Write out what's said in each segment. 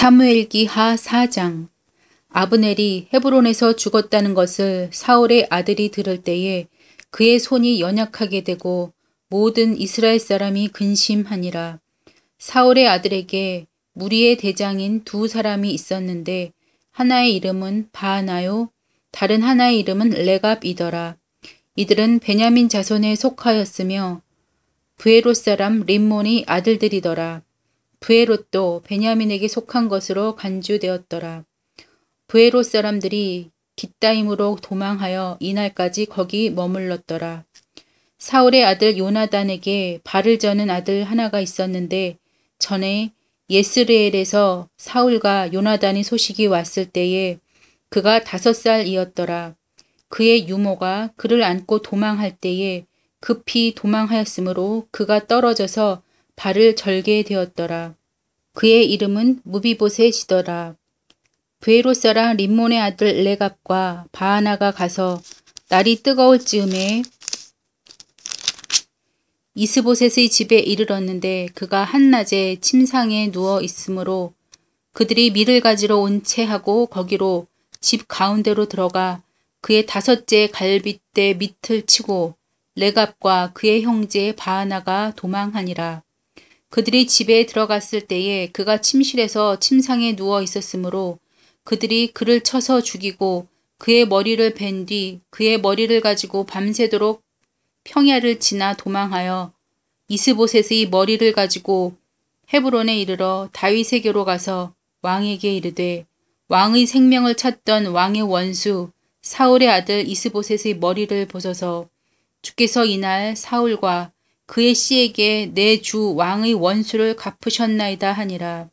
사무엘기 하 4장. 아브넬이 헤브론에서 죽었다는 것을 사울의 아들이 들을 때에 그의 손이 연약하게 되고 모든 이스라엘 사람이 근심하니라. 사울의 아들에게 무리의 대장인 두 사람이 있었는데 하나의 이름은 바하나요, 다른 하나의 이름은 레갑이더라. 이들은 베냐민 자손에 속하였으며 브에롯 사람 림몬의 아들들이더라. 브에롯도 베냐민에게 속한 것으로 간주되었더라. 브에롯 사람들이 깃다임으로 도망하여 이날까지 거기 머물렀더라. 사울의 아들 요나단에게 발을 저는 아들 하나가 있었는데 전에 예스르엘에서 사울과 요나단의 소식이 왔을 때에 그가 5살이었더라. 그의 유모가 그를 안고 도망할 때에 급히 도망하였으므로 그가 떨어져서 발을 절게 되었더라. 그의 이름은 무비보셋이더라. 브에롯 사람 림몬의 아들 레갑과 바하나가 가서 날이 뜨거울 즈음에 이스보셋의 집에 이르렀는데 그가 한낮에 침상에 누워 있으므로 그들이 밀을 가지러 온 채하고 거기로 집 가운데로 들어가 그의 5째 갈빗대 밑을 치고 레갑과 그의 형제 바하나가 도망하니라. 그들이 집에 들어갔을 때에 그가 침실에서 침상에 누워 있었으므로 그들이 그를 쳐서 죽이고 그의 머리를 벤 뒤 그의 머리를 가지고 밤새도록 평야를 지나 도망하여 이스보셋의 머리를 가지고 헤브론에 이르러 다윗에게로 가서 왕에게 이르되 왕의 생명을 찾던 왕의 원수 사울의 아들 이스보셋의 머리를 보소서. 주께서 이날 사울과 그의 씨에게 내 주 왕의 원수를 갚으셨나이다 하니라.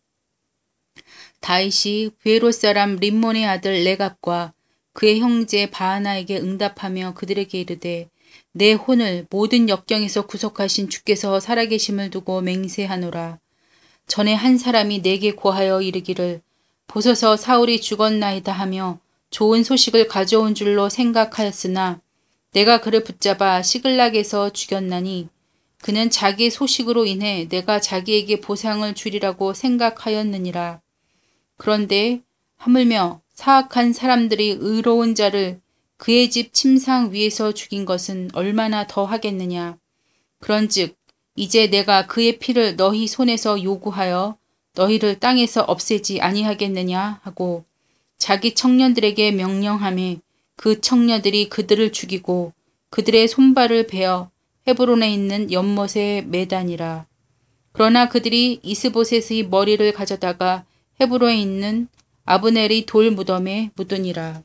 다윗이 브에롯 사람 림몬의 아들 레갑과 그의 형제 바하나에게 응답하며 그들에게 이르되 내 혼을 모든 역경에서 구속하신 주께서 살아계심을 두고 맹세하노라. 전에 한 사람이 내게 고하여 이르기를 보소서 사울이 죽었나이다 하며 좋은 소식을 가져온 줄로 생각하였으나 내가 그를 붙잡아 시글락에서 죽였나니 그는 자기의 소식으로 인해 내가 자기에게 보상을 주리라고 생각하였느니라. 그런데 하물며 사악한 사람들이 의로운 자를 그의 집 침상 위에서 죽인 것은 얼마나 더 하겠느냐. 그런즉 이제 내가 그의 피를 너희 손에서 요구하여 너희를 땅에서 없애지 아니하겠느냐 하고 자기 청년들에게 명령하며 그 청년들이 그들을 죽이고 그들의 손발을 베어 헤브론에 있는 연못에 매다니라. 그러나 그들이 이스보셋의 머리를 가져다가 헤브론에 있는 아브넬의 돌 무덤에 묻으니라.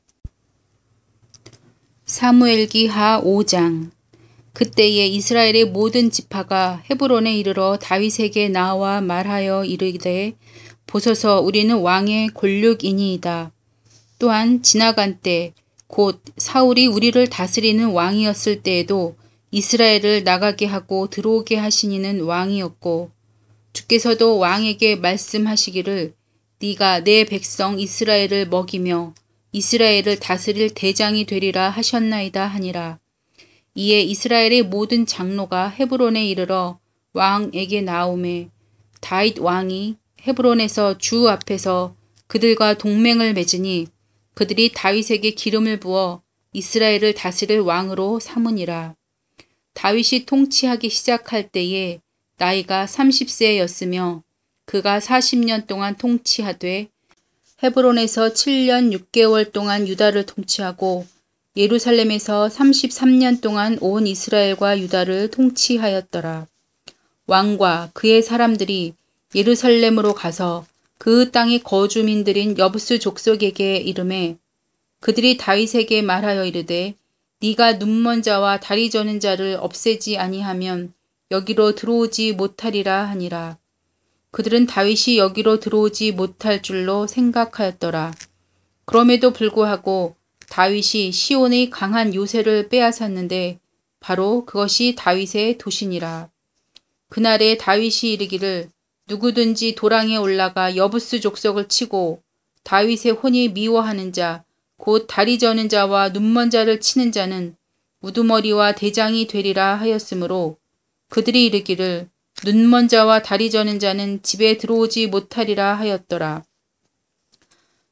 사무엘기 하 5장. 그때에 이스라엘의 모든 지파가 헤브론에 이르러 다윗에게 나와 말하여 이르되 보소서 우리는 왕의 권력이니이다. 또한 지나간 때 곧 사울이 우리를 다스리는 왕이었을 때에도 이스라엘을 나가게 하고 들어오게 하신 이는 왕이었고 주께서도 왕에게 말씀하시기를 네가 내 백성 이스라엘을 먹이며 이스라엘을 다스릴 대장이 되리라 하셨나이다 하니라. 이에 이스라엘의 모든 장로가 헤브론에 이르러 왕에게 나오매 다윗 왕이 헤브론에서 주 앞에서 그들과 동맹을 맺으니 그들이 다윗에게 기름을 부어 이스라엘을 다스릴 왕으로 삼으니라. 다윗이 통치하기 시작할 때에 나이가 30세였으며 그가 40년 동안 통치하되 헤브론에서 7년 6개월 동안 유다를 통치하고 예루살렘에서 33년 동안 온 이스라엘과 유다를 통치하였더라. 왕과 그의 사람들이 예루살렘으로 가서 그 땅의 거주민들인 여부스 족속에게 이르매 그들이 다윗에게 말하여 이르되 네가 눈먼 자와 다리 저는 자를 없애지 아니하면 여기로 들어오지 못하리라 하니라. 그들은 다윗이 여기로 들어오지 못할 줄로 생각하였더라. 그럼에도 불구하고 다윗이 시온의 강한 요새를 빼앗았는데 바로 그것이 다윗의 도시니라. 그날에 다윗이 이르기를 누구든지 도랑에 올라가 여부스 족속을 치고 다윗의 혼이 미워하는 자 곧 다리 저는 자와 눈먼 자를 치는 자는 우두머리와 대장이 되리라 하였으므로 그들이 이르기를 눈먼 자와 다리 저는 자는 집에 들어오지 못하리라 하였더라.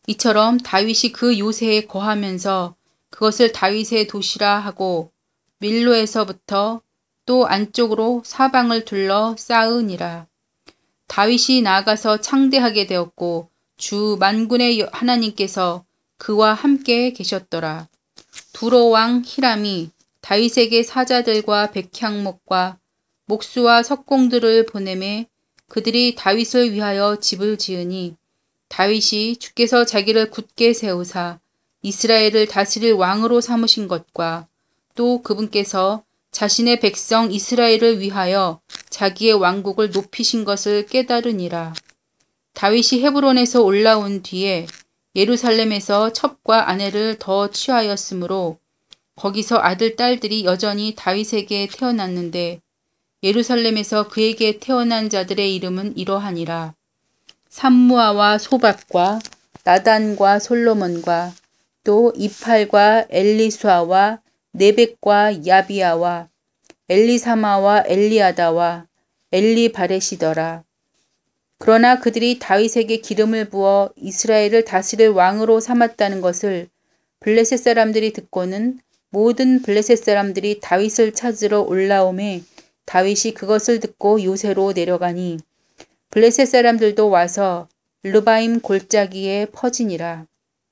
이처럼 다윗이 그 요새에 거하면서 그것을 다윗의 도시라 하고 밀로에서부터 또 안쪽으로 사방을 둘러 쌓으니라. 다윗이 나아가서 창대하게 되었고 주 만군의 하나님께서 그와 함께 계셨더라. 두로 왕 히람이 다윗에게 사자들과 백향목과 목수와 석공들을 보내매 그들이 다윗을 위하여 집을 지으니 다윗이 주께서 자기를 굳게 세우사 이스라엘을 다스릴 왕으로 삼으신 것과 또 그분께서 자신의 백성 이스라엘을 위하여 자기의 왕국을 높이신 것을 깨달으니라. 다윗이 헤브론에서 올라온 뒤에 예루살렘에서 첩과 아내를 더 취하였으므로 거기서 아들, 딸들이 여전히 다윗에게 태어났는데 예루살렘에서 그에게 태어난 자들의 이름은 이러하니라. 삼무아와 소밥과 나단과 솔로몬과 또 이팔과 엘리수아와 네벡과 야비아와 엘리사마와 엘리아다와 엘리바렛이더라. 그러나 그들이 다윗에게 기름을 부어 이스라엘을 다스릴 왕으로 삼았다는 것을 블레셋 사람들이 듣고는 모든 블레셋 사람들이 다윗을 찾으러 올라오매 다윗이 그것을 듣고 요새로 내려가니 블레셋 사람들도 와서 르바임 골짜기에 퍼지니라.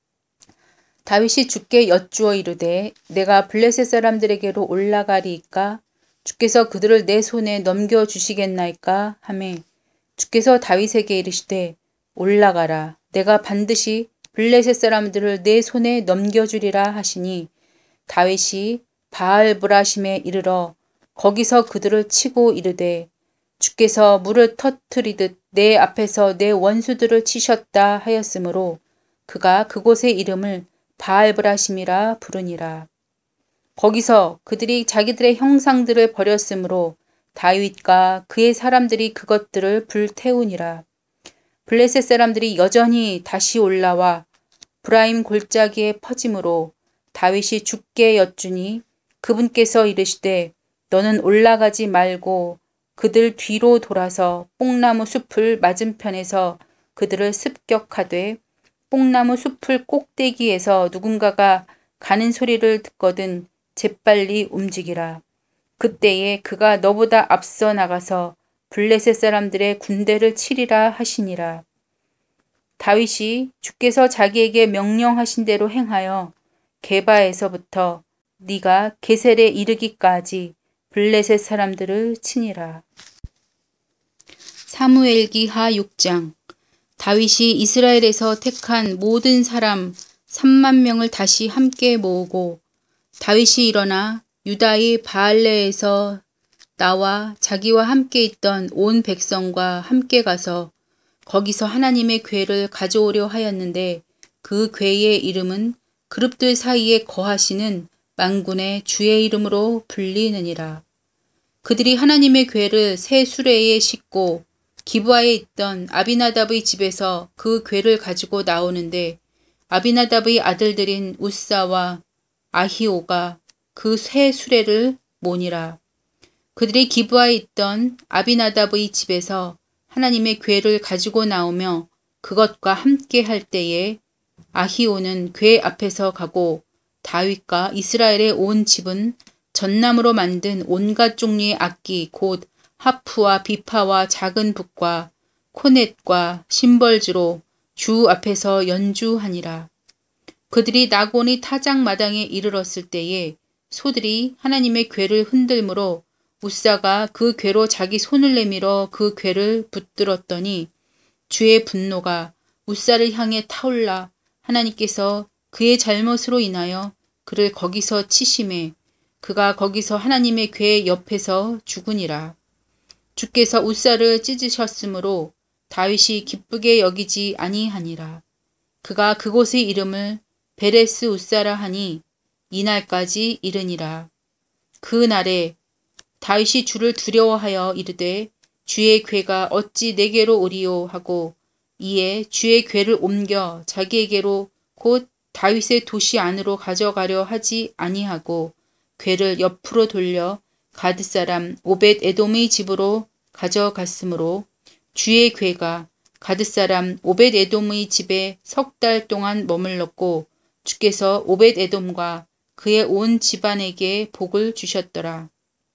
다윗이 주께 여쭈어 이르되 내가 블레셋 사람들에게로 올라가리이까 주께서 그들을 내 손에 넘겨주시겠나이까 하매 주께서 다윗에게 이르시되 올라가라 내가 반드시 블레셋 사람들을 내 손에 넘겨주리라 하시니 다윗이 바알브라심에 이르러 거기서 그들을 치고 이르되 주께서 물을 터뜨리듯 내 앞에서 내 원수들을 치셨다 하였으므로 그가 그곳의 이름을 바알브라심이라 부르니라. 거기서 그들이 자기들의 형상들을 버렸으므로 다윗과 그의 사람들이 그것들을 불태우니라. 블레셋 사람들이 여전히 다시 올라와 브라임 골짜기에 퍼짐으로 다윗이 주께 여쭈니 그분께서 이르시되 너는 올라가지 말고 그들 뒤로 돌아서 뽕나무 숲을 맞은편에서 그들을 습격하되 뽕나무 숲을 꼭대기에서 누군가가 가는 소리를 듣거든 재빨리 움직이라. 그때에 그가 너보다 앞서 나가서 블레셋 사람들의 군대를 치리라 하시니라. 다윗이 주께서 자기에게 명령하신 대로 행하여 게바에서부터 네가 게셀에 이르기까지 블레셋 사람들을 치니라. 사무엘기 하 6장. 다윗이 이스라엘에서 택한 모든 사람 3만 명을 다시 함께 모으고 다윗이 일어나 유다의 바알레에서 나와 자기와 함께 있던 온 백성과 함께 가서 거기서 하나님의 궤를 가져오려 하였는데 그 궤의 이름은 그룹들 사이에 거하시는 만군의 주의 이름으로 불리느니라. 그들이 하나님의 궤를 새 수레에 싣고 기브아에 있던 아비나답의 집에서 그 궤를 가지고 나오는데 아비나답의 아들들인 우사와 아히오가 그 새 수레를 모니라. 그들이 기브아에 있던 아비나답의 집에서 하나님의 궤를 가지고 나오며 그것과 함께 할 때에 아히오는 궤 앞에서 가고 다윗과 이스라엘의 온 집은 전나무로 만든 온갖 종류의 악기 곧 하프와 비파와 작은 북과 코넷과 심벌주로 주 앞에서 연주하니라. 그들이 나곤이 타작마당에 이르렀을 때에 소들이 하나님의 궤를 흔들므로 우사가 그 궤로 자기 손을 내밀어 그 궤를 붙들었더니 주의 분노가 우사를 향해 타올라 하나님께서 그의 잘못으로 인하여 그를 거기서 치심해 그가 거기서 하나님의 궤 옆에서 죽으니라. 주께서 우사를 찢으셨으므로 다윗이 기쁘게 여기지 아니하니라. 그가 그곳의 이름을 베레스 우사라 하니 이날까지 이르니라. 그 날에 다윗이 주를 두려워하여 이르되 주의 궤가 어찌 내게로 오리요 하고 이에 주의 궤를 옮겨 자기에게로 곧 다윗의 도시 안으로 가져가려 하지 아니하고 궤를 옆으로 돌려 가드 사람 오벳 에돔의 집으로 가져갔으므로 주의 궤가 가드 사람 오벳 에돔의 집에 3달 동안 머물렀고 주께서 오벳 에돔과 그의 온 집안에게 복을 주셨더라.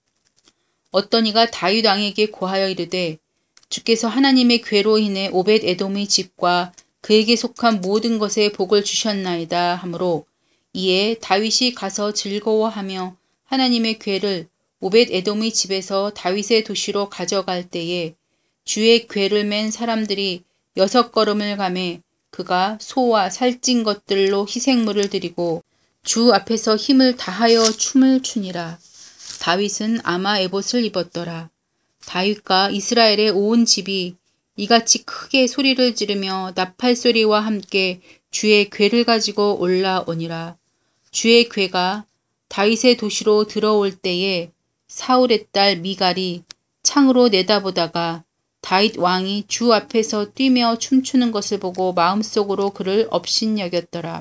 어떤 이가 다윗 왕에게 고하여 이르되 주께서 하나님의 궤로 인해 오벳 에돔의 집과 그에게 속한 모든 것에 복을 주셨나이다 하므로 이에 다윗이 가서 즐거워하며 하나님의 궤를 오벳 에돔의 집에서 다윗의 도시로 가져갈 때에 주의 궤를 맨 사람들이 6걸음을 가매 그가 소와 살찐 것들로 희생물을 드리고 주 앞에서 힘을 다하여 춤을 추니라. 다윗은 아마 에봇을 입었더라. 다윗과 이스라엘의 온 집이 이같이 크게 소리를 지르며 나팔 소리와 함께 주의 궤를 가지고 올라오니라. 주의 궤가 다윗의 도시로 들어올 때에 사울의 딸 미갈이 창으로 내다보다가 다윗 왕이 주 앞에서 뛰며 춤추는 것을 보고 마음속으로 그를 업신여겼더라.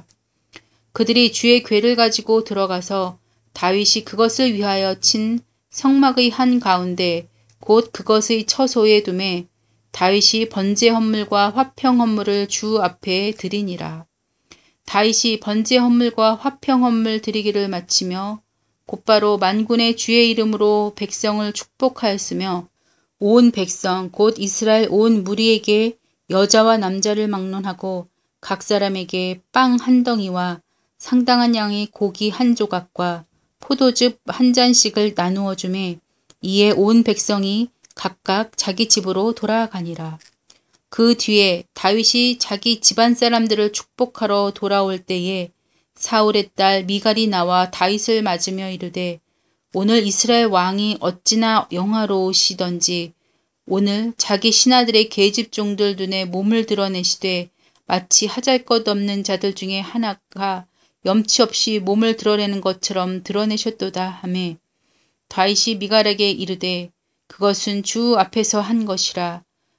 그들이 주의 궤를 가지고 들어가서 다윗이 그것을 위하여 친 성막의 한 가운데 곧 그것의 처소에 두매 다윗이 번제 헌물과 화평 헌물을 주 앞에 드리니라. 다윗이 번제 헌물과 화평 헌물 드리기를 마치며 곧바로 만군의 주의 이름으로 백성을 축복하였으며 온 백성 곧 이스라엘 온 무리에게 여자와 남자를 막론하고 각 사람에게 빵 한 덩이와 상당한 양의 고기 한 조각과 포도즙 한 잔씩을 나누어 주매 이에 온 백성이 각각 자기 집으로 돌아가니라. 그 뒤에 다윗이 자기 집안 사람들을 축복하러 돌아올 때에 사울의 딸 미갈이 나와 다윗을 맞으며 이르되 오늘 이스라엘 왕이 어찌나 영화로우시던지 오늘 자기 신하들의 계집종들 눈에 몸을 드러내시되 마치 하잘것없는 자들 중에 하나가 염치 없이 몸을 드러내는 것처럼 드러내셨도다 하매 다윗이 미갈에게 이르되 그것은 주 앞에서 한 것이라.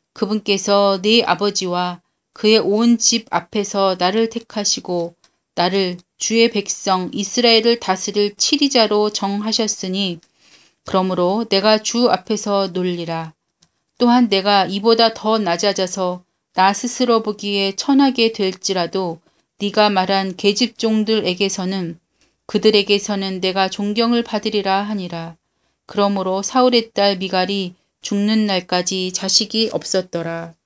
그분께서 네 아버지와 그의 온 집 앞에서 나를 택하시고 나를 주의 백성 이스라엘을 다스릴 치리자로 정하셨으니 그러므로 내가 주 앞에서 놀리라. 또한 내가 이보다 더 낮아져서 나 스스로 보기에 천하게 될지라도 네가 말한 계집종들에게서는 그들에게서는 내가 존경을 받으리라 하니라. 그러므로 사울의 딸 미갈이 죽는 날까지 자식이 없었더라.